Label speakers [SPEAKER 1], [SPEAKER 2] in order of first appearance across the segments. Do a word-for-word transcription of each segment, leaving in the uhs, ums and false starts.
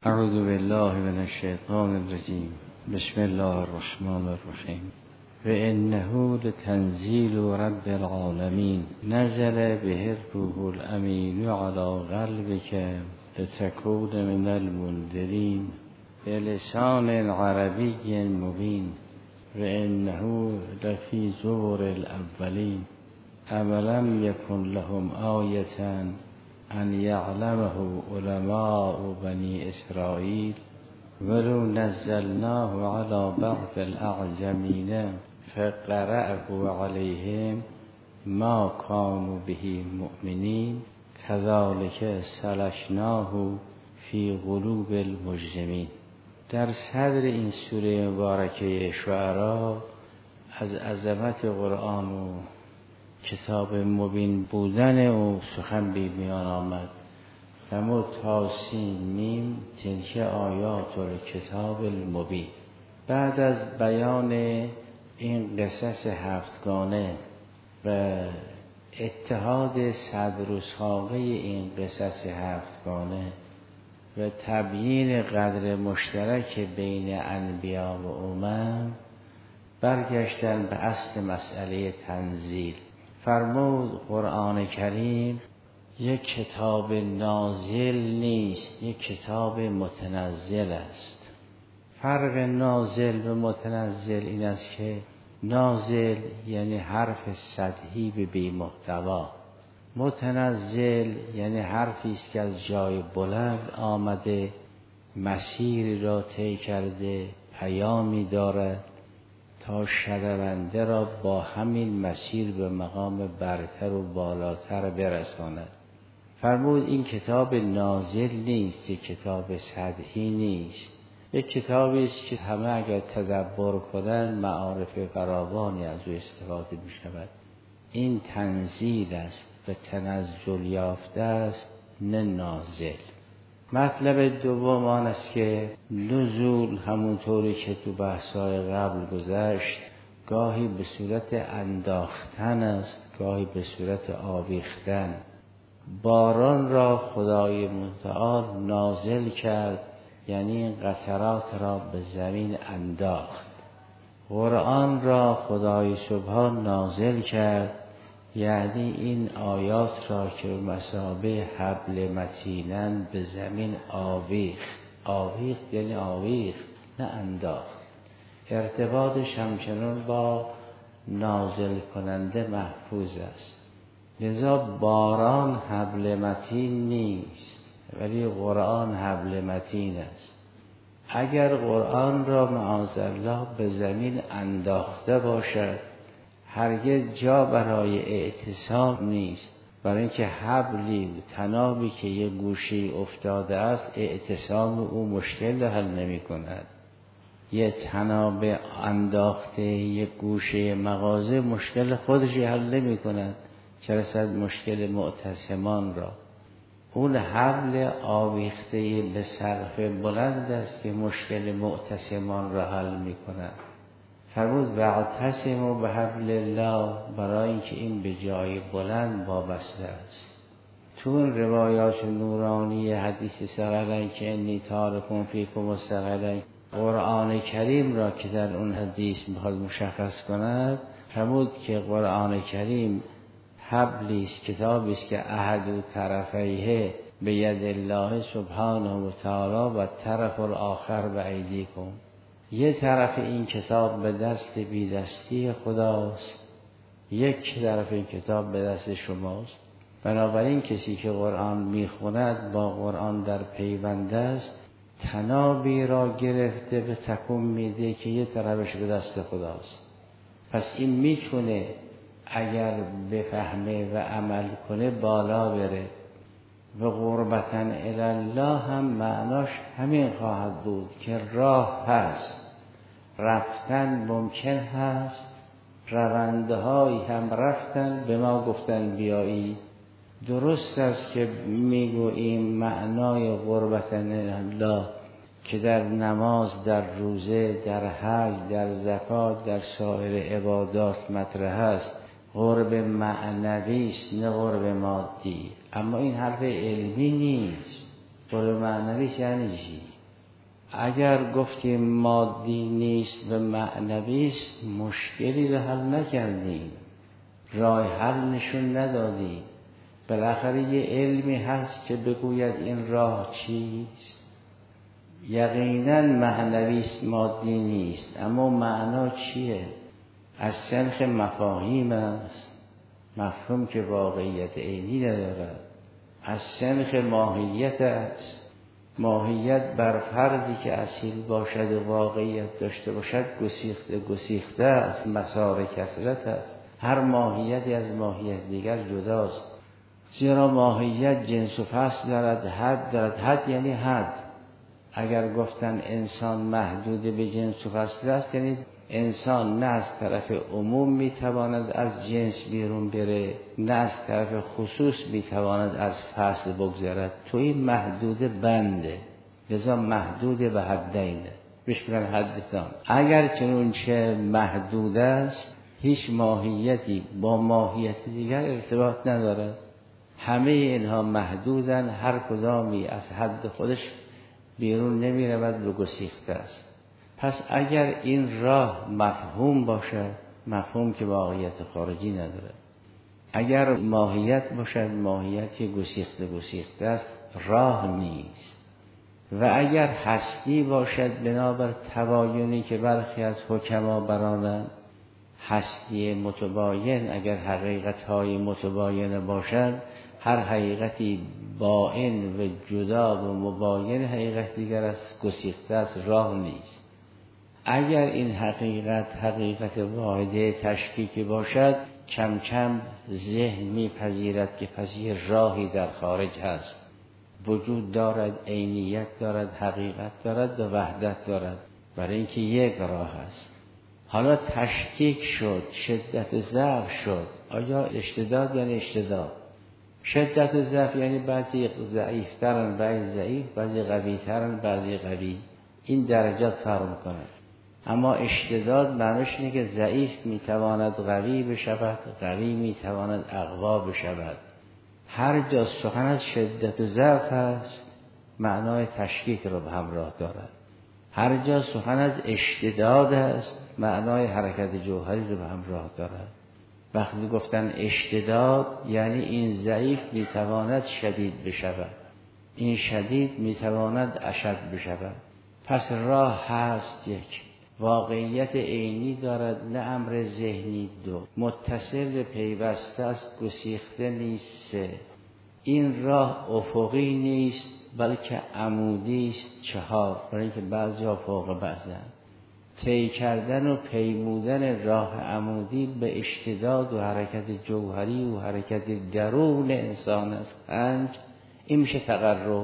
[SPEAKER 1] اعوذ بالله من الشیطان الرجیم. بسم الله الرحمن الرحیم. و انه لتنزیل رب العالمین نزل به الروح الامین علی قلبک لتکون من المنذرین بلسان عربی مبین و انه لفی زبر الاولین اولم یکن لهم آیة ان یعلمه علماء بنی اسرائیل ولو نزلناه علی بعض الاعجمین فقرأه علیهم ما کانوا به مؤمنین کذلک سلکناه فی قلوب المجرمین. در صدر این سوره مبارکه شعراء از عظمت قرآن و کتاب مبین بودن او سخن بی میان آمد. فرمود تاسین میم تلک آیات الکتاب المبین. بعد از بیان این قصص هفتگانه و اتحاد صدر و ساقه این قصص هفتگانه و تبیین قدر مشترک بین انبیا و امم، برگشتن به اصل مسئله تنزیل. فرمود قرآن کریم یک کتاب نازل نیست، یک کتاب متنزل است. فرق نازل و متنزل این است که نازل یعنی حرف سطحی به بی محتوا، متنزل یعنی حرفی است که از جای بلند آمده، مسیری را طی کرده، پیامی دارد تا شنونده را با همین مسیر به مقام برتر و بالاتر برساند. فرمود این کتاب نازل نیست، یک کتاب سطحی نیست، یک کتابی است که همه اگر تدبر کنند معارف فراوانی از او استفاده می شود. این تنزیل است و تنزل یافته است، نه نازل. مطلب دوم آن است که نزول همونطوری که تو بحث‌های قبل گذشت گاهی به صورت انداختن است، گاهی به صورت آویختن. باران را خدای متعال نازل کرد، یعنی این قطرات را به زمین انداخت. قرآن را خدای سبحان نازل کرد، یعنی این آیات را که مثابه حبل متینن به زمین آویخت. آویخت یعنی آویخت، نه انداخت. ارتباطش همچنان با نازل کننده محفوظ است. لذا باران حبل متین نیست، ولی قرآن حبل متین است. اگر قرآن را معاذالله به زمین انداخته باشد، هرگز جا برای اعتصام نیست، برای اینکه حبلی تنابی که یه گوشی افتاده است اعتصام او مشکل حل نمی کند. یه تناب انداخته یه گوشه مغازه مشکل خودش حل نمی کند، چه رسد مشکل معتصمان را. اون حبل آویخته به سقف بلند است که مشکل معتصمان را حل می کند. فرمود واعتصموا بحبل الله، برای اینکه این به جای بلند وابسته است. تو این روایات نورانی حدیث ثقلین که انی تارکم فیکم الثقلین، قرآن کریم را که در اون حدیث میخواد مشخص کند، فرمود که قرآن کریم حبلی است، کتابی است که احد طرفیه به ید الله سبحانه و تعالی و طرف الاخر به ایدیکم. یه طرف این کتاب به دست بی دستی خداست، یک طرف این کتاب به دست شماست. بنابراین کسی که قرآن میخوند با قرآن در پیوند است، تنابی را گرفته به تکون میده که یه طرفش به دست خداست. پس این میتونه اگر بفهمه و عمل کنه بالا بره. و قربتاً الله هم معناش همین خواهد بود که راه هست، رفتن ممکن هست، رونده هایی هم رفتن به ما گفتن بیایی. درست است که میگوییم معنای قربتاً الله که در نماز، در روزه، در حج، در زکات، در سایر عبادات مطرح است، قرب معنوی است نه قرب مادی. اما این حرف علمی نیست، قوه معنوی یعنی چی؟ اگر گفتیم مادی نیست و معنوی است، مشکلی رو حل نکردیم، راه حل نشون ندادیم. بالاخره یه علمی هست که بگوید این راه چیست. یقینا معنوی است، مادی نیست، اما معنا چیه؟ از سنخ مفاهیم است، مفهوم که واقعیت عینی ندارد. از سنخ ماهیت است، ماهیت بر فرضی که اصیل باشد و واقعیت داشته باشد گسیخته گسیخته است، مسار کثرت است. هر ماهیتی از ماهیت دیگر جداست، زیرا ماهیت جنس و فصل دارد، حد دارد. حد یعنی حد. اگر گفتن انسان محدود به جنس و فصل است، یعنی انسان نه از طرف عموم میتواند از جنس بیرون بره، نه از طرف خصوص میتواند از فصل بگذرد. تو این محدود بنده، لذا محدود به حدینه، بشکرن حدتان. اگر چنون چه محدود است، هیچ ماهیتی با ماهیت دیگر ارتباط ندارد. همه اینها محدودن، هر کدامی از حد خودش بیرون نمی رود، به گسیخته است. پس اگر این راه مفهوم باشد، مفهوم که واقعیت خارجی ندارد. اگر ماهیت باشد، ماهیتی گسیخته گسیخته است، راه نیست. و اگر هستی باشد، بنابر تباینی که برخی از حکما برانند، هستی متباین، اگر حقیقت های متباین باشد، هر حقیقتی باین و جدا و مباین حقیقت دیگر است، گسیخته است، راه نیست. اگر این حقیقت حقیقت واحده تشکیکی باشد، کم کم ذهن میپذیرد که پس یه راهی در خارج هست، وجود دارد، عینیت دارد، حقیقت دارد و وحدت دارد، برای اینکه یک راه است. حالا تشکیک شد، شدت ضعف شد. آیا اشتداد یعنی اشتداد؟ شدت و ضعف یعنی بعضی ضعیفترن، بعضی ضعیف، بعضی قویترن، بعضی قوی. این درجات فرق میکنه. اما اشتداد معنیش اینه که ضعیف میتواند قوی بشود، قوی میتواند اقوا بشود. هر جا سخن از شدت و ضعف است، معنای تشکیک رو به همراه دارد. هر جا سخن از اشتداد است، معنای حرکت جوهری رو به همراه دارد. وقتی گفتن اشتداد یعنی این ضعیف میتواند شدید بشود، این شدید میتواند اشد بشود. پس راه هست، یک واقعیت عینی دارد، نه امر ذهنی. دو متصل پیوسته است، گسیخته نیست. سه این راه افقی نیست بلکه عمودی است. چهار برای اینکه بعضی‌ها فوق بعضن. طی کردن و پیمودن راه عمودی به اشتداد و حرکت جوهری و حرکت درون انسان است. پنج این میشه تقرب.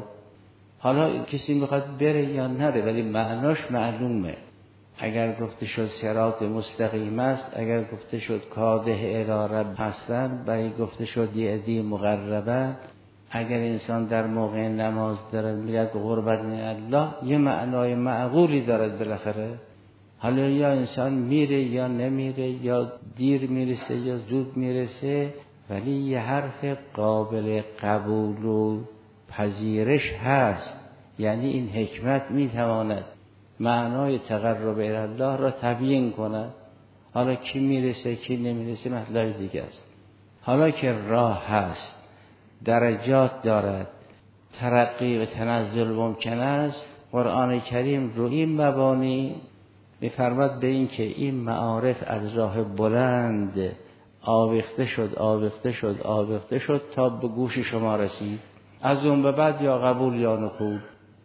[SPEAKER 1] حالا کسی میخواد بره یا نره، ولی معناش معلومه. اگر گفته شد صراط مستقیم است، اگر گفته شد کاده الی رب هستن، برای گفته شد یه عده مقربه، اگر انسان در موقع نماز دارد میگه قربت من الله، یه معنای معقولی دارد بالاخره. حالا یا انسان میره یا نمیره، یا دیر میرسه یا زود میرسه، ولی یه حرف قابل قبول و پذیرش هست. یعنی این حکمت میتواند معنای تقرب الی الله را تبیین کند. حالا کی میرسه کی نمیرسه مطلب دیگه است. حالا که راه هست، درجات دارد، ترقی و تنزل ممکن است، قرآن کریم رو این مبانی می‌فرماد به این که این معارف از راه بلند آویخته شد آویخته شد آویخته شد تا به گوش شما رسید. از اون به بعد یا قبول یا نقول.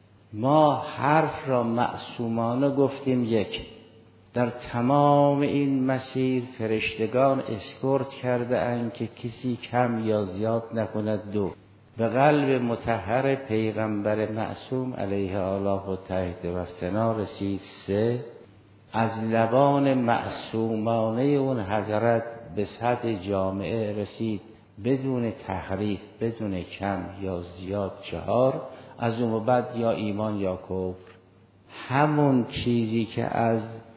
[SPEAKER 1] ما حرف را معصومانه گفتیم یک. در تمام این مسیر فرشتگان اسکورت کرده اند که کسی کم یا زیاد نکند. دو به قلب مطهر پیغمبر معصوم علیه آله و تحت و ثنا رسید. سه از لبان معصومانه اون حضرت به سطح جامعه رسید بدون تحریف، بدون کم یا زیاد. چهار از اون بعد یا ایمان یا کفر. همون چیزی که از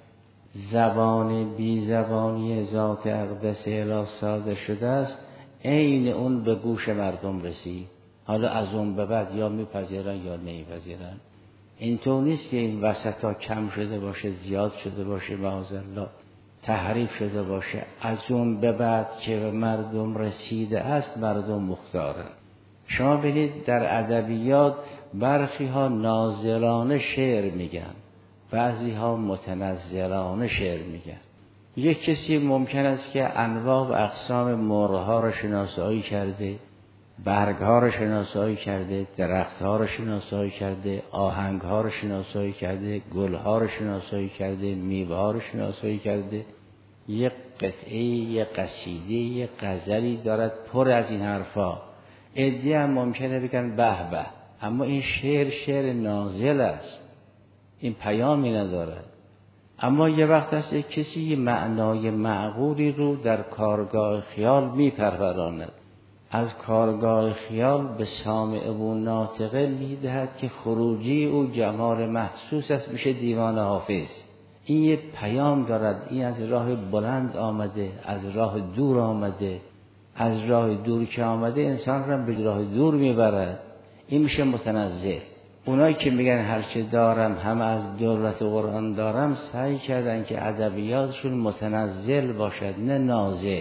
[SPEAKER 1] زبان بی زبانی ذات اقدس اله صادر شده است، عین اون به گوش مردم رسید. حالا از اون به بعد یا میپذیرن یا نمیپذیرن. اینطور نیست که این وسطا کم شده باشه، زیاد شده باشه، معاذالله تحریف شده باشه. از اون به بعد که به مردم رسیده است مردم مختارن. شما ببینید در ادبیات برخی ها نازلانه شعر میگن، بعضی ها متنزلانه شعر میگن. یک کسی ممکن است که انواع و اقسام مرغ‌ها را شناسایی کرده، برگ‌ها را شناسایی کرده، درخت‌ها را شناسایی کرده، آهنگ‌ها را شناسایی کرده، گل‌ها را شناسایی کرده، میوه‌ها را شناسایی کرده. یک قطعه، یک قصیده، یک غزلی دارد پر از این حرفا. عده‌ای هم ممکنه بگن به به، اما این شعر شعر نازل است، این پیامی ندارد. اما یه وقت هست یک کسی معنای معقولی رو در کارگاه خیال میپروراند، از کارگاه خیال به سامع و ناطقه میدهد که خروجی او جمال محسوس است، میشه دیوان حافظ. این یه پیام دارد، این از راه بلند آمده، از راه دور آمده. از راه دور که آمده انسان را به راه دور میبرد، این میشه متنزل. اونایی که میگن هرچه دارم همه از دولت قرآن دارم، سعی کردن که ادبیاتشون متنزل باشد نه نازل.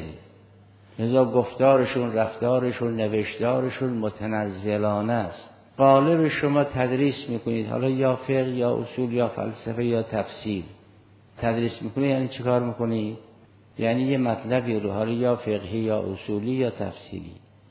[SPEAKER 1] لذا گفتارشون، رفتارشون، نوشتارشون متنزلانه است. قالب شما تدریس میکنید، حالا یا فقه یا اصول یا فلسفه یا تفسیر تدریس میکنید، یعنی چی کار میکنید؟ یعنی یه مطلبی رو، حالا یا فقهی یا اصولی یا تفسیری،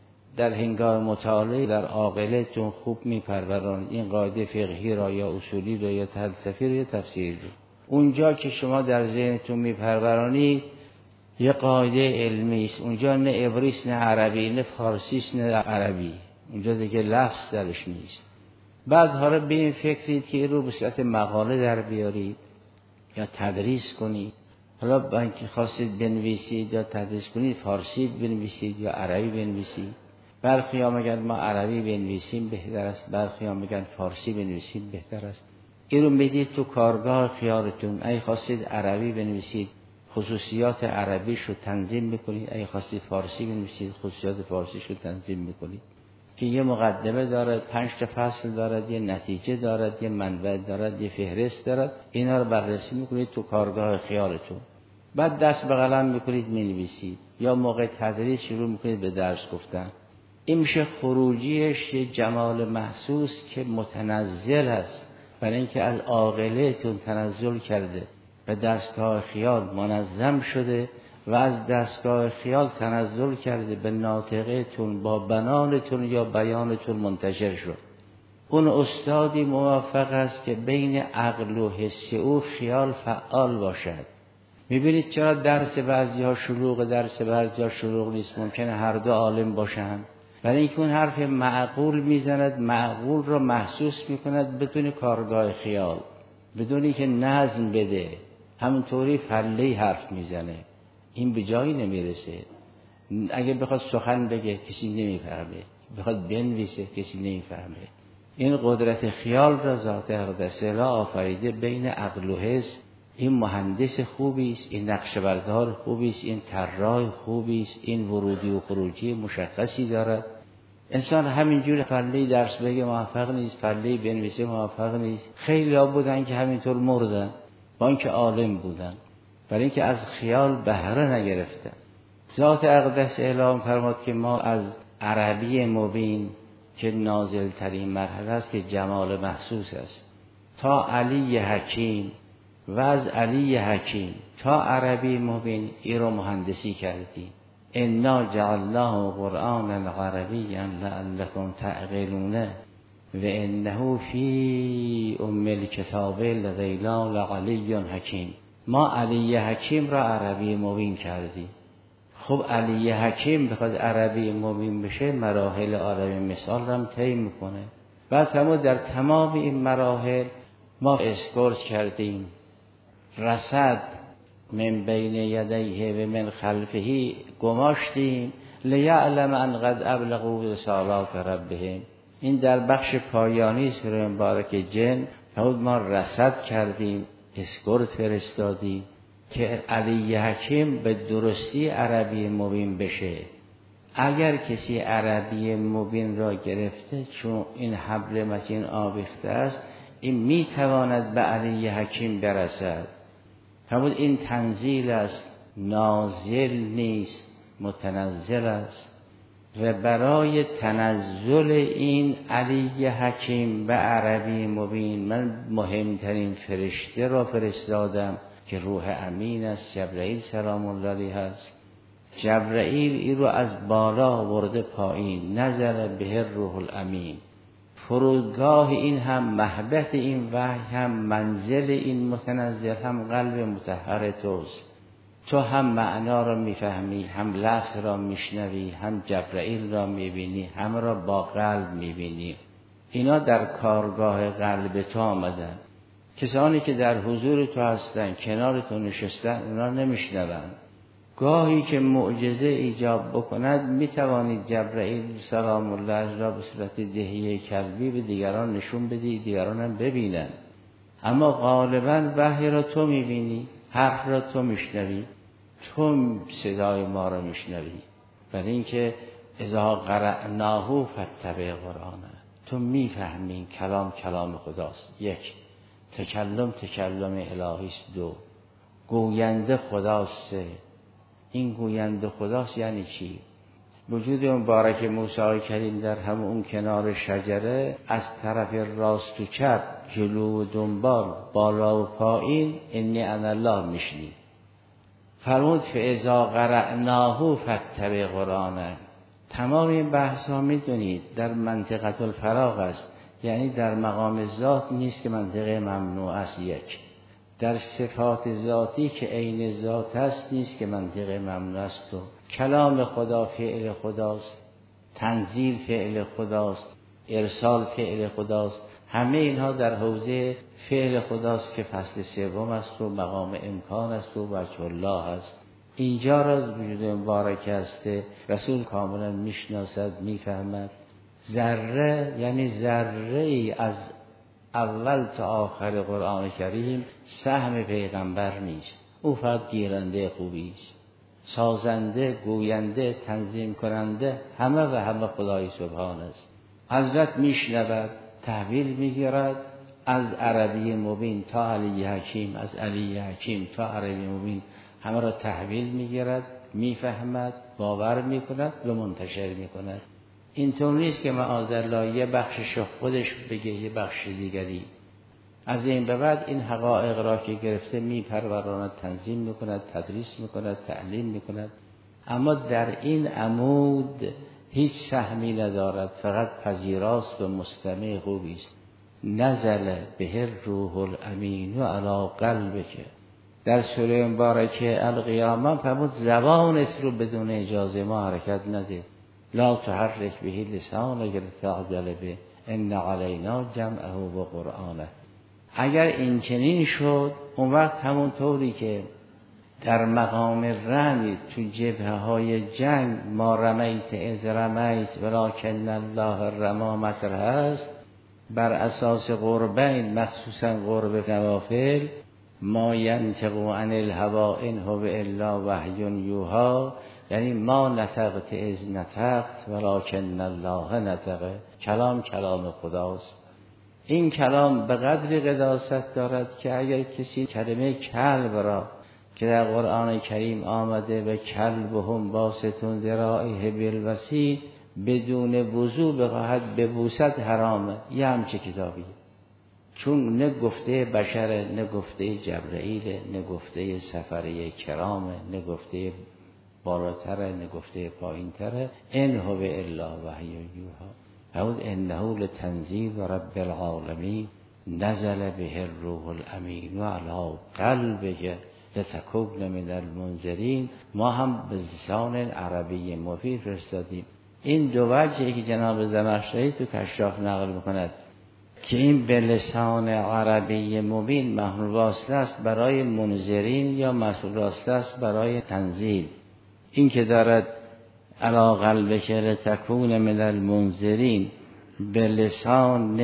[SPEAKER 1] در هنگام مطالعه در عاقلتون خوب میپرورانید این قاعده فقهی را یا اصولی را یا فلسفی را یا تفسیری رو. اونجا که شما در ذهنتون میپرورانید یه قاعده علمی است، اونجا نه عبری است نه عربی، نه فارسی است نه عربی، اونجا دیگه لفظ درش نیست. بعد حالا به این فکرید که این رو به صورت مقاله در بیارید یا تدریس کنید. حالا با اینکه خواستید بنویسید یا تدریس کنید، فارسی بنویسید یا عربی بنویسید. برخی ها میگن ما عربی بنویسیم بهتر است، برخی ها میگن فارسی بنویسیم بهتر است. این رو میدید تو کارگاه خیالتون. اگه خواستید عربی بنویسید خصوصیات عربیش رو تنظیم میکنید، اگه خواستید فارسی بنویسید خصوصیات فارسیش رو تنظیم میکنید که یه مقدمه دارد، پنج تا فصل دارد، یه نتیجه دارد، یه منبع دارد، یه فهرست دارد. اینا رو بررسی میکنید تو کارگاه خیالتون. بعد دست به قلم میکنید مینویسید، یا موقع تدریس شروع میکنید به درس گفتن. این میشه خروجیش یه جمال محسوس که متنزل است، برای اینکه از عاقلتون تنزل کرده به دستگاه خیال منظم شده و از دستگاه خیال تنزل کرده به ناطقتون با بنانتون یا بیانتون منتشر شد. اون استادی موفق است که بین عقل و حس او خیال فعال باشد. میبینید چرا درس بعضی ها شلوغ، درس بعضی ها شلوغ نیست؟ ممکنه هر دو عالم باشند، برای اینکه اون حرف معقول میزند، معقول رو محسوس میکند بدون کارگاه خیال، بدونی که نظم بده، همونطوری فله حرف میزنه، این به جایی نمیرسه. اگه بخواد سخن بگه کسی نمیفهمه، بخواد بنویسه کسی نمیفهمه. این قدرت خیال را ذات اقدس الهی آفریده بین عقل و حس. این مهندس خوبی است، این نقشه‌بردار خوبی است، این طراح خوبی است، این ورودی و خروجی مشخصی دارد. انسان همینجور فله درس بگه موفق نیست، فله بنویسه موفق نیست. خیلی ها بودن که همینطور مردن با اینکه عالم بودن، برای اینکه از خیال بهره نگرفتن. ذات اقدس الهی فرمود که ما از عربی مبین که نازل ترین مرحله است که جمال محسوس است، تا علی حکیم و از علی حکیم تا عربی مبین این رو مهندسی کردیم. انا جعلناه قرآنا عربیا لعلکم تعقلون و انه فی ام الکتاب لذیلا لعلی حکیم. ما علی حکیم را عربی مبین کردیم. خب علی حکیم بخواد عربی مبین بشه مراحل عربی مثال را هم طی میکنه. بعد هم در تمام این مراحل ما اسکورس کردیم، رصد من بین یدیه و من خلفه گماشتیم لیعلم ان قد ابلغوا رسالات ربهم. این در بخش پایانی سوره مبارک جن فرمود ما رصد کردیم، اسکورت فرستادیم که علی حکیم به درستی عربی مبین بشه. اگر کسی عربی مبین را گرفته، چون این حبل متین آویخته است، این میتواند به علی حکیم برسد. فرمود این تنزیل است، نازل نیست، متنزل است. و برای تنزل این علی حکیم به عربی مبین من مهمترین فرشته را فرستادم که روح امین است، جبرئیل سلام الله علیه است. جبرئیل این رو از بالا ورده پایین، نزل به روح الامین. فرودگاه این هم، مهبط این وحی هم، منزل این متنزل هم قلب مطهر توست. تو هم معنا را میفهمی، هم لفظ را میشنوی، هم جبرئیل را میبینی، هم را با قلب میبینی. اینا در کارگاه قلب تو آمدن. کسانی که در حضور تو هستن، کنار تو نشستن، اونا نمیشنون. گاهی که معجزه ایجاب بکند میتوانید جبرئیل سلام الله را به صورت دهیه کلبی به دیگران نشون بدی، دیگران هم ببینن. اما غالبا وحی را تو میبینی، حرف را تو میشنوی، تو صدای ما را میشنوی. برای اینکه اذا قرأناه فاتبع قرآنه، تو میفهمی کلام کلام خداست. یک، تکلم تکلم الهی است. دو، گوینده خداست. سه، این گوینده خداست یعنی چی؟ وجود مبارک موسی کریم در همون اون کنار شجره، از طرف راست و چپ، جلو و دنبال، بالا و پایین، انی انا الله میشنی. فرمود فاذا قرأناه فاتبع قرآنه. تمام این بحث ها میدونید در منطقه الفراغ است، یعنی در مقام ذات نیست که منطقه ممنوع است. یک، در صفات ذاتی که عین ذات است نیست که منطقه ممنوع است. تو کلام خدا فعل خداست، تنزیل فعل خداست، ارسال فعل خداست. همه اینها در حوزه فعل خداست که فصل سوم است و مقام امکان است و وجه الله است. اینجا را وجود مبارک است رسول کاملا میشناسد، میفهمد. ذره یعنی ذره ای از اول تا آخر قرآن کریم سهم پیغمبر نیست. او فقط گیرنده خوبی است، سازنده، گوینده، تنظیم کننده، همه و همه خدای سبحان است. حضرت میشنود، تحویل میگیرد، از عربی مبین تا علی حکیم، از علی حکیم تا عربی مبین همه را تحویل میگیرد، میفهمد، باور میکند و منتشر میکند. اینطور نیست که معاذالله یه بخشش خودش بگه یه بخش دیگری. از این به بعد این حقایق را که گرفته میپروراند، تنظیم میکند، تدریس میکند، تعلیم میکند. اما در این عمود هیچ سهمی ندارد، فقط پذیراست و مستمع خوبی است. نزل به روح الامین و علی قلبک. در سوره مبارکه القیامه فرمود زبانت رو بدون اجازه ما حرکت نده. لا تحرک به لسانک لتعجل به ان علینا جمعه و قرآنه. اگر این چنین شد، اون وقت همون طوری که در مقام رمی تو جبهه های جنگ ما رمیت از رمیت ولکن الله رمی مطرح است، بر اساس قربین مخصوصا قرب نوافل، ما ینطق عن الهوا ان هو الا وحی یوحی، یعنی ما نطقت از نطقت ولکن الله نطق. کلام کلام خداست. این کلام به قدری قداست دارد که اگر کسی کلمه کلب را که در قرآن کریم آمده و کلبهم باسطون ذرائه بالوصی بدون وضو بخواهد ببوسد حرامه. یه همچه کتابی، چون نه گفته بشره، نه گفته جبرئیل، نه گفته سفره کرامه، نه گفته بالاتره، نه گفته پایینتره. ان هو الا وحی یوحی. فرمود انه لتنزیل رب العالمین نزل به الروح الامین و علی قلبک لتکون من المنذرین. ما هم به لسان عربی مفید فرستادیم. این دو وجهی که جناب زمخشری تو کشاف نقل میکند که این به لسان عربی مبین محمول واسطه است برای منذرین یا محمول واسطه است برای تنزیل. این که دارد علی قلبک لتکون من المنذرین به لسان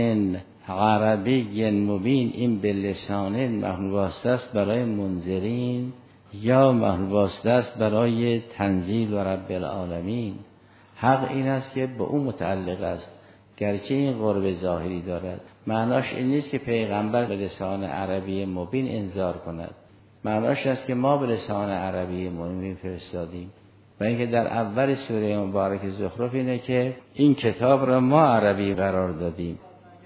[SPEAKER 1] عربی مبین، این به لسان محمول واسطه است برای منذرین یا محمول واسطه است برای تنزیل و رب العالمین. حق این است که به او متعلق است، گرچه این قرب ظاهری دارد. معناش این نیست که پیغمبر به لسان عربی مبین انذار کند، معناش است که ما به لسان عربی مبین فرستادیم. و اینکه در اول سوره مبارک زخرف اینه که این کتاب را ما عربی قرار دادیم.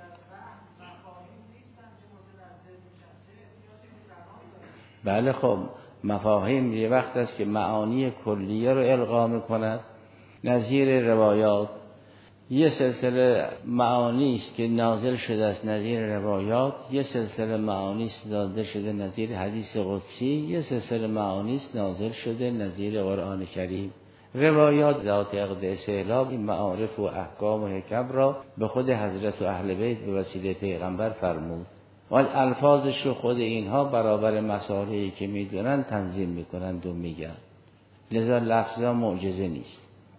[SPEAKER 1] بله خب مفاهیم یه وقت است که معانی کلیه رو القا می‌کند، نظیر روایات. یه سلسله معانی است که نازل شده است نظیر روایات، یه سلسله معانی است نازل شده نظیر حدیث قدسی، یه سلسله معانی است نازل شده نظیر قرآن کریم. روایات ذات اقدس اله این معارف و احکام و حکم را به خود حضرت و اهل بیت به وسیله پیغمبر فرمود و الفاظش رو خود اینها برابر مسائلی که میدونن تنظیم میکنند و میگن. لذا لفظا معجزه نیست.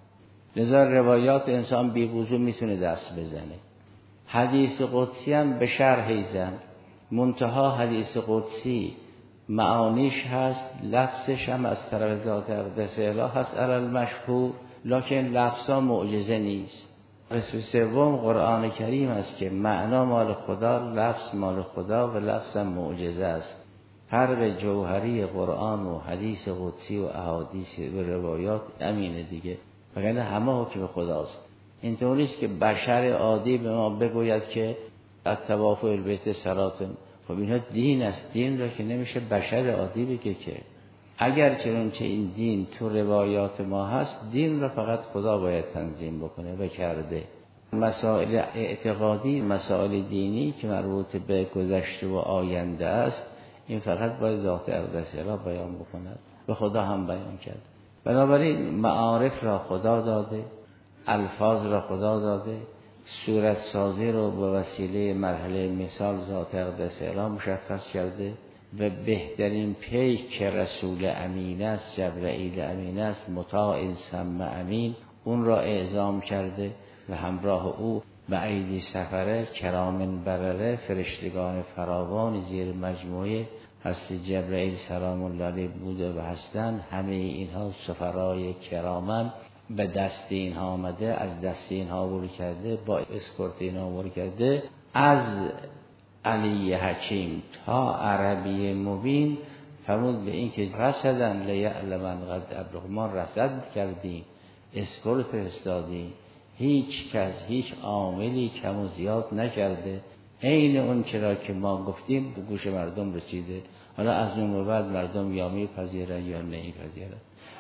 [SPEAKER 1] لذا روایات انسان بی وضو میتونه دست بزنه. حدیث قدسی هم به شرح زن، منتها حدیث قدسی معانیش هست، لفظش هم از طرف ذات اقدس اله هست علی المشهور، لکن لفظا معجزه نیست. قسم سوم قرآن کریم است که معنا مال خدا، لفظ مال خدا و لفظ هم معجزه است. فرق جوهری قرآن و حدیث قدسی و احادیث و روایات امینه دیگه، وگرنه همه حکم خداست. اینطور نیست که بشر عادی به ما بگوید که الطواف البیت صلاتون. خب اینها دین است، دین را که نمیشه بشر عادی بگه که. اگر چنانچه این دین تو روایات ما هست، دین را فقط خدا باید تنظیم بکنه و کرده. مسائل اعتقادی، مسائل دینی که مربوط به گذشته و آینده است، این فقط باید ذات اقدس اله بیان بکند و خدا هم بیان کرد. بنابراین معارف را خدا داده، الفاظ را خدا داده، صورت سازی رو به وسیله مرحله مثال ذات اقدس اله مشخص کرده و بهترین پیک که رسول امین است، جبرئیل امین است، مطاع ثم امین، اون را اعزام کرده و همراه او به ایدی سفره کرام برره فرشتگان فراوان زیر مجموعه هست جبرئیل سلام الله علیه بوده و هستند. همه اینها سفرای کرامن به دست اینها آمده، از دست اینها عبور کرده، با اسکورت اینها عبور کرده. از علی حکیم تا عربی مبین فرمود به این که رسدن لیعلمن قد ابلغ، ما رسد کردیم، اسکورت فرستادیم، هیچ کس هیچ عاملی کم و زیاد نکرده، عین اون چرا که ما گفتیم به گوش مردم رسیده. حالا از اون بعد مردم یا میپذیرن یا نمیپذیرن.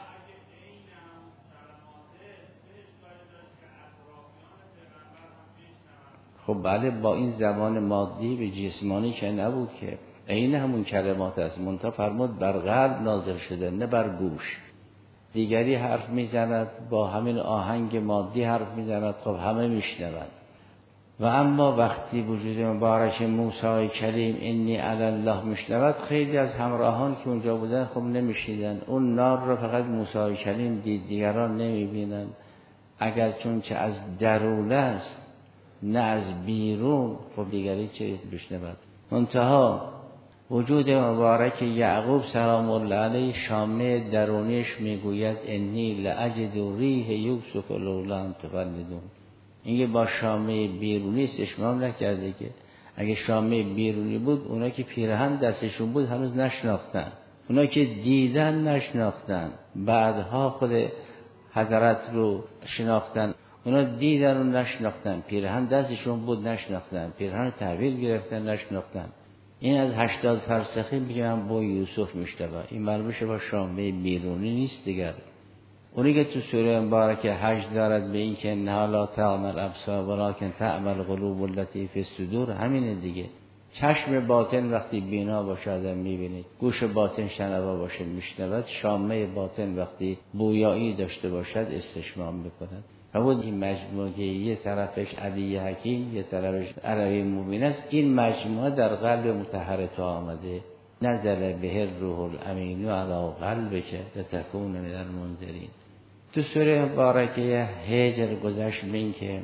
[SPEAKER 1] خب بله، با این زمان مادی به جسمانی که نبود که عین همون کلمات است، منتها فرمود بر قلب نازل شده نه بر گوش. دیگری حرف میزند با همین آهنگ مادی حرف میزند، خب همه میشنوند. و اما وقتی وجود مبارک موسی کلیم انی علی الله میشنود، خیلی از همراهان که اونجا بودن خب نمیشیدن. اون نار رو فقط موسی کلیم دید، دیگران نمیبینن. اگر چون چه از درون است نه از بیرون، خب دیگری چه بشنود. منتها وجود مبارک یعقوب سلام الله علیه شامه درونیش میگوید انی لاجد ریح یوسف لولا ان تفندون. اینکه با شامه بیرونی استشمام نکرده که اگه شامه بیرونی بود اونا که پیرهن دستشون بود هنوز نشناختن، اونا که دیدن نشناختن، بعدها خود حضرت رو شناختن. اونا دیدن و نشناختن، پیرهن دستشون بود نشناختن، پیرهن تحویل گرفتن نشناختن. این از هشتاد فرسخی میگم با یوسف میشتبه، این معلومه با شامه بیرونی نیست دیگر. اونی که تو سوره مبارکه حج دارد به این که نه لا تعمل ابصار ولکن تعمل قلوب التي فی الصدور، همینه دیگه. چشم باطن وقتی بینا باشه آدم میبینه، گوش باطن شنوا باشه میشنود، شامه باطن وقتی بویایی داشته باشد استشمام میکند. و این مجموعه که یه طرفش علی حکیم یه طرفش عربی مبین است، این مجموعه در قلب مطهر تو آمده. نزل به الروح الامین علی قلبک لتکون من المنذرین. تو سوره مبارکه هجر گذشت به این که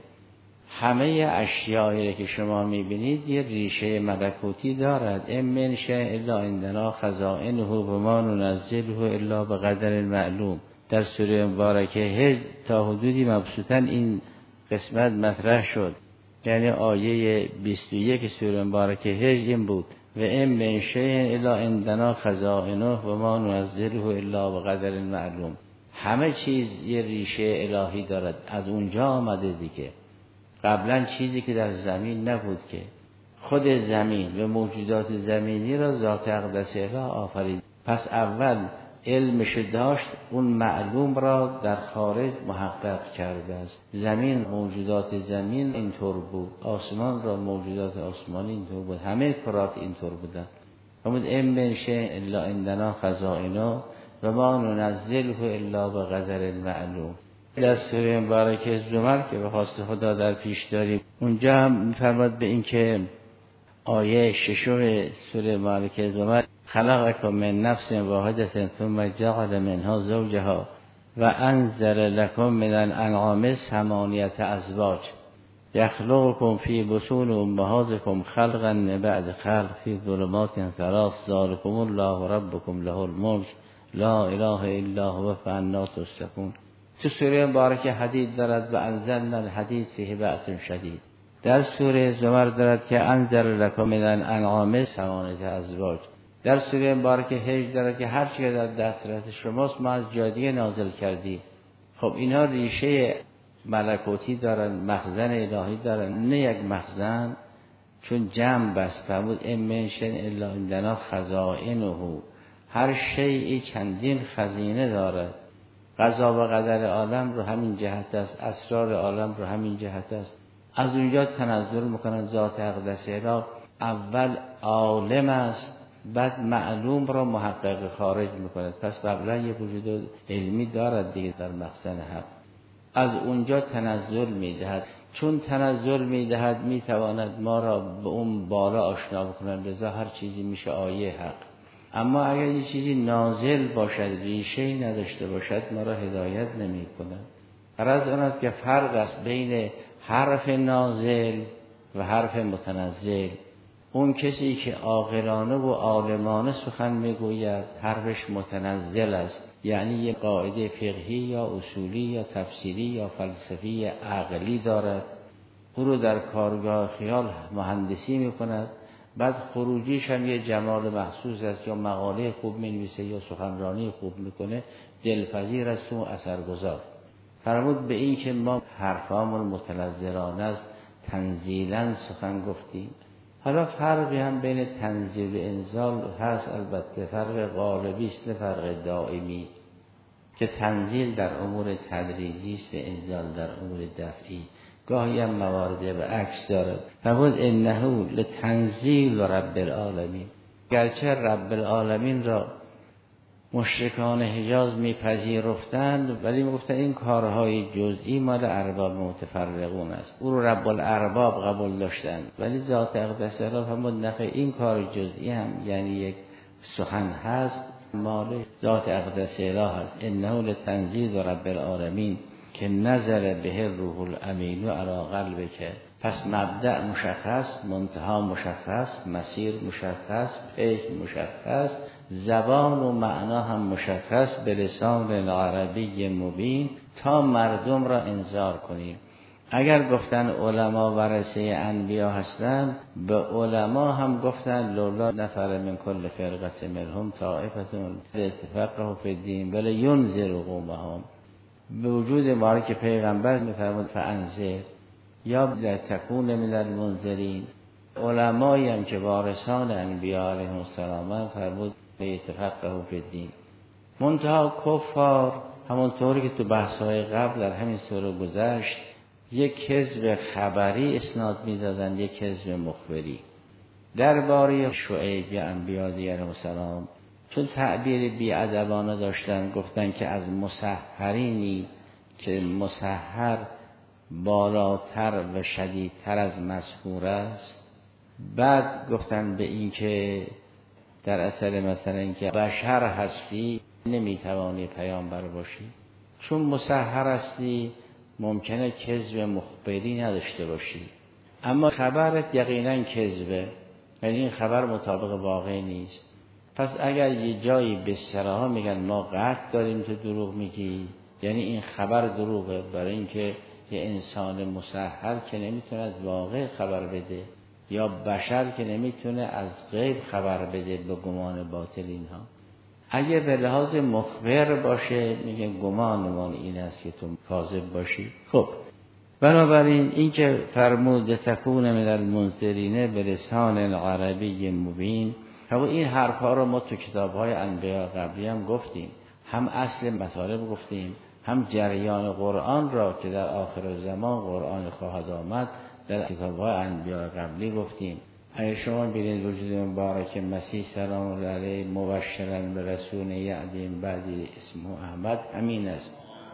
[SPEAKER 1] همه اشیایی که شما میبینید یه ریشه ملکوتی دارد. ام من شیء الا عندنا خزائنه و ما ننزله الا بقدر معلوم. در سوره مبارکه هجر تا حدودی مبسوطاً این قسمت مطرح شد. یعنی آیه بیست و یک سوره مبارکه هجر این بود: و ان من شیء الا عندنا خزائنه و ما ننزله الا بقدر معلوم. همه چیز یه ریشه الهی دارد، از اونجا آمده دیگه. قبلا چیزی که در زمین نبود که، خود زمین و موجودات زمینی را ذات اقدس اله آفرید. پس اول علمش داشت، اون معلوم را در خارج محقق کرده است. زمین، موجودات زمین اینطور بود، آسمان را موجودات آسمانی اینطور بود، همه کرات اینطور بودن. همون ام من شیء الا عندنا خزائنه و ما ننزله الا بقدر معلوم. در سوره مبارکه زمر که به خواست خدا در پیش داریم، اونجا هم می‌فرماد به این که آیه ششم سوره مبارکه زمر: خلقکم من نفس واحدة ثم جعل منها زوجها و انزل لكم من الانعام ثمانیة ازواج یخلقکم فی بطون امهاتکم خلقا من بعد خلق فی ظلمات ثلاث ذلکم الله ربکم له الملک لا اله الا هو فانا تصرفون. تو سوره مبارکه حدید دارد و انزلنا الحدید فیه بأس شدید. در سوره زمر دارد که انزل لکم من الانعام ثمانیة ازواج. در سوره مبارکه هجر دارد که هر چی در دسترس شماست ما از جای دیگه نازل کردی. خب اینا ریشه ملکوتی دارن، مخزن الهی دارن، نه یک مخزن، چون جمع بست. فرمود ام من شیء الا عندنا خزائنه. هر شیئی چندین خزینه دارد. قضا و قدر عالم رو همین جهت است، اسرار عالم رو همین جهت است. از اونجا تنزل میکنن ذات اقدس اله. اول عالم است، بعد معلوم را محقق خارج میکند. پس قبلا یه وجود علمی دارد دیگه در مخزن حق. از اونجا تنزل میدهد. چون تنزل میدهد میتواند ما را به اون بالا آشنا بکنند، لذا هر چیزی میشه آیه حق. اما اگر یه چیزی نازل باشد، ریشه نداشته باشد، ما را هدایت نمی کند. غرض آن است که فرق است بین حرف نازل و حرف متنزل. اون کسی که عاقلانه و عالمانه سخن میگوید حرفش متنزل است، یعنی یه قاعده فقهی یا اصولی یا تفسیری یا فلسفی عقلی دارد، او رو در کارگاه خیال مهندسی میکند، بعد خروجیش هم یه جمال مخصوص است، یا مقاله خوب مینویسه یا سخنرانی خوب میکنه، دلپذیر است و اثرگذار. فرمود به این که ما حرفامون متنزلانه است، تنزیلا سخن گفتیم. حالا فرقی هم بین تنزیل و انزال هست، البته فرق غالبی است نه فرق دائمی، که تنزیل در امور تدریجی است و انزال در امور دفعی. گاهی هم موارد به عکس دارد. فرمود انه لتنزیل رب العالمین. گرچه رب العالمین را مشرکان حجاز میپذیرفتند، ولی میگفتند این کارهای جزئی مال ارباب متفرقون است. او رو رب الارباب قبول داشتند، ولی ذات اقدس اله فرمود نخیر، این کار جزئی هم یعنی یک سخن هست، مال ذات اقدس اله است. انه لتنزیل رب العالمین که نزل به روح الامین علی قلبک. پس مبدأ مشخص، منتها مشخص، مسیر مشخص، پیک مشخص، زبان و معنا هم مشخص به لسان عربی مبین تا مردم را انذار کنیم. اگر گفتن علما ورثه انبیا هستند، به علما هم گفتن لولا نفر من کل فرقه منهم طائفه ليتفقهوا فی الدین ولی ینذروا قومهم. به وجود ما که پیغمبر میفرمود فانذر یا تکون من المنذرین. علمایی هم که وارثان انبیا علیهم السلام فرمود ليتفقهوا فی الدین. منتها کفار همونطوری که تو بحث‌های قبل در همین سوره گذشت، یک کذب خبری اسناد می‌دادن، یک کذب مخبری. درباره شعیب یا انبیا علیهم السلام چون تعبیر بی‌ادبانه داشتن، گفتن که از مسحرینی که مسحر بالاتر و شدیدتر از مسحور است. بعد گفتن به این که در اصل مثلا این که بشر هستی نمیتوانی پیامبر باشی، چون مسحر هستی ممکنه کذب مخبری نداشته باشی، اما خبرت یقینا کذبه، یعنی این خبر مطابق واقع نیست. پس اگر یه جایی به صراحا میگن ما قطع داریم تو دروغ میگی، یعنی این خبر دروغه، برای اینکه یه انسان مسحر که نمیتونه از واقع خبر بده، یا بشر که نمیتونه از غیب خبر بده به گمان باطل اینها. اگه به لحاظ مخبر باشه میگه گمانمان این است که تو کاذب باشی. خب بنابراین این که فرمود تکون من المنذرین به لسان عربی مبین، خب این حرفها رو ما تو کتاب‌های انبیا قبلی هم گفتیم، هم اصل مطالب گفتیم، هم جریان قرآن را که در آخر زمان قرآن خواهد آمد در کتاب‌های انبیا قبلی گفتیم. اگر شما ببینید وجود مبارک مسیح سلام الله علیه مبشرا به رسول یأتی من بعدی اسمه احمد، امین است.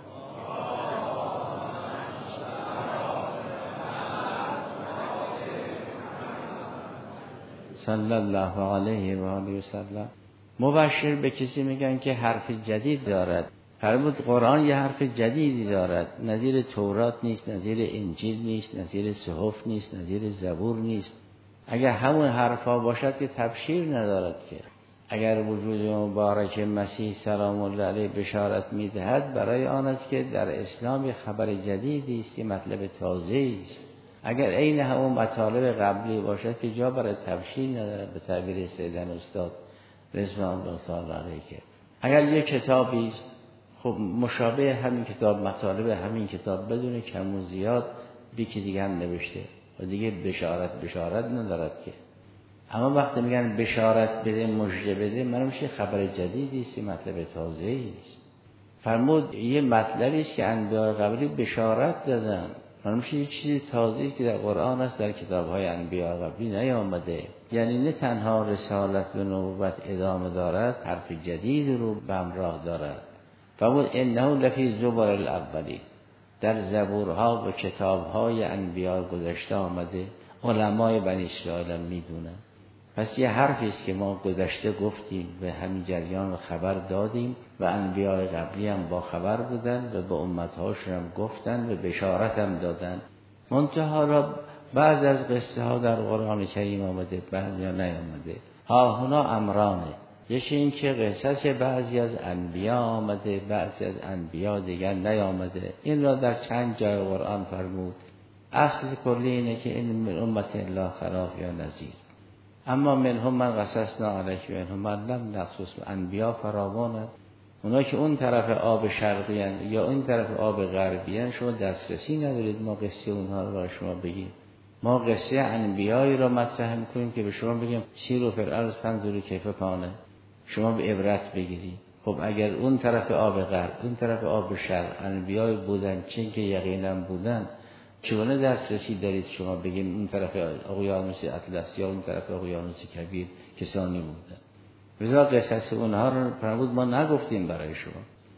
[SPEAKER 1] صلی الله علیه و آله و سلم. مبشر به کسی میگن که حرف جدید دارد. فرمود قرآن یه حرف جدیدی دارد، نظیر تورات نیست، نظیر انجیل نیست، نظیر صحف نیست، نظیر زبور نیست. اگر همون حرفا باشد که تبشیر ندارد که. اگر وجود مبارک مسیح سلام الله علیه بشارت میدهد برای آن است که در اسلام خبر جدیدی است، مطلب تازه‌ای است. اگر عین همون مطالب قبلی باشد که جا برای تبشیر ندارد، به تعبیر سیدن استاد رضوان الله تعالی علیه. اگر یک کتابی خب مشابه همین کتاب، مطالب همین کتاب بدون کم و زیاد بیکی دیگه هم نوشته و دیگه بشارت بشارت ندارد که. اما وقتی میگن بشارت بده، مژده بده، من میشه خبر جدیدی است، مطلب تازه‌ای است. فرمود یه مطلبی است که انبیاء قبلی بشارت دادن، من میشه یه چیزی تازه‌ای که در قرآن است در کتاب‌های انبیاء قبلی نیامده. یعنی نه تنها رسالت و نبوت ادامه دارد، حرف جدید رو به همراه دارد. فرمود انه لفی زبر الاولین، در زبورها و کتاب‌های انبیاء گذشته آمده، علمای بنی اسرائیل هم میدونن. پس یه حرفی است که ما گذشته گفتیم و همین جریان رو خبر دادیم و انبیاء قبلی هم با خبر بودن و به امت‌هاشون هم گفتن و بشارت هم دادن. منتها را بعض از قصه ها در قرآن کریم آمده، بعضی ها نیامده. ها هنا امرانه، یکی این که قصص بعضی از انبیا آمده، بعضی از انبیا دیگر نیامده. این را در چند جای قرآن فرمود. اصل کلی اینه که این من امت الله خلاف یا نذیر، اما منهم من قصصنا علیک و منهم من لم نقصص. انبیا فراوانند، اونا که اون طرف آب شرقی هن یا اون طرف آب غربی هن شما دسترسی ندارید ما قصه اونها رو برای شما بگیم. ما قصه انبیایی را مطرح میکنیم که به شما بگیم سیروا فی الارض فانظروا کیف کان، شما به عبرت بگیرید. خب اگر اون طرف آب غرب اون طرف آب شرق انبیایی بودن، چون که یقینا بودن، چگونه دسترسی دارید شما بگیم اون طرف اقیانوس اطلس یا اون طرف اقیانوس کبیر کسانی بودن؟ لذا قصص اونها رو فرمود ما نگفتیم برای شما.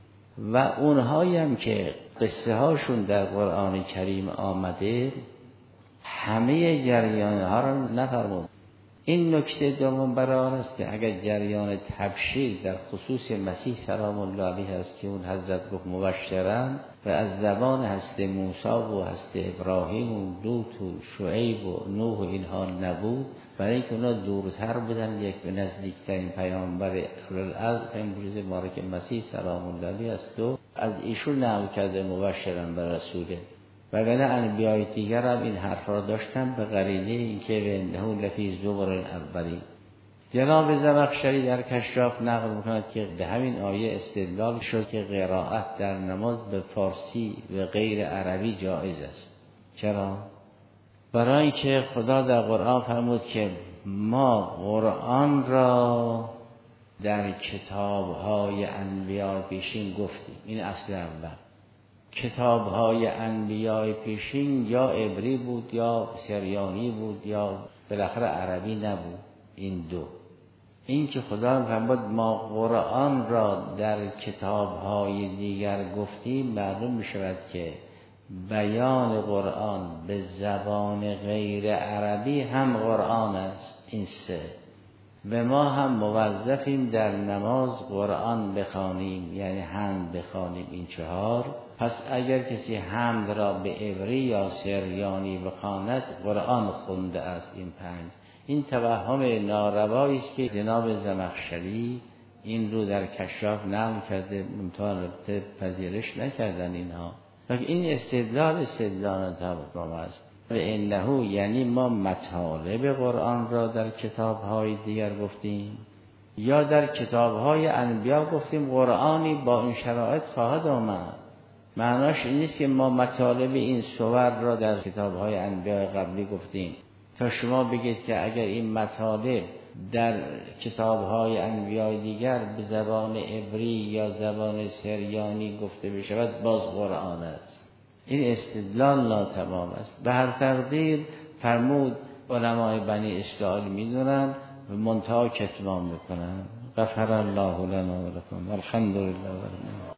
[SPEAKER 1] و اونهایی هم که قصه هاشون در قرآن کریم آمده همه جریان ها رو نفرمود. این نکته دوم برای آن است که اگر جریان تبشیر در خصوص مسیح سلام الله علیه است که اون حضرت گفت مبشرن و از زبان هست موسی و هست ابراهیم و لوط و شعیب و نوح و اینها نبود، برای اینکه اونا دورتر بودن، یک به نزدیکترین پیامبر اولوالعزم امروز مبارک مسیح سلام الله علیه است و از ایشون نقل کرده مبشرن به رسوله. وگرنه انبیای دیگر هم این حرف را داشتن به قرینه اینکه و انه لفی زبر الاولین. جناب زمخشری در کشاف نقل می‌کند که به همین آیه استدلال شد که قرائت در نماز به فارسی و غیر عربی جایز است. چرا؟ برای اینکه خدا در قرآن فرمود که ما قرآن را در کتاب‌های انبیا پیشین گفتیم. این اصل اول. کتاب‌های انبیاء پیشین یا عبری بود یا سریانی بود یا بالاخره عربی نبود. این دو. این که خدا فرمود ما قرآن را در کتاب‌های دیگر گفتیم، معلوم می‌شود که بیان قرآن به زبان غیر عربی هم قرآن است. این سه. به ما هم موظفیم در نماز قرآن بخوانیم، یعنی حمد بخوانیم. این چهار. پس اگر کسی حمد را به عبری یا سریانی بخواند قرآن خونده است. این پنج. این توهم ناروایی است که جناب زمخشری این رو در کشاف نقل کرده، منتها البته پذیرش نکردن اینها. لیکن این استدلال استدلال تمام است. و انه یعنی ما مطالب قرآن را در کتاب‌های دیگر گفتیم یا در کتاب‌های انبیا گفتیم قرآنی با این شرایط خواهد آمد. معناش این نیست که ما مطالب این صور را در کتاب‌های انبیا قبلی گفتیم تا شما بگید که اگر این مطالب در کتاب‌های انبیاء دیگر به زبان عبری یا زبان سریانی گفته بشود باز قرآن است. این استدلال ناتمام است. به هر تقدیر فرمود علمای بنی اسرائیل می‌دونن و منتها کتمان می‌کنن. غفر الله لنا و لکم. الحمدلله.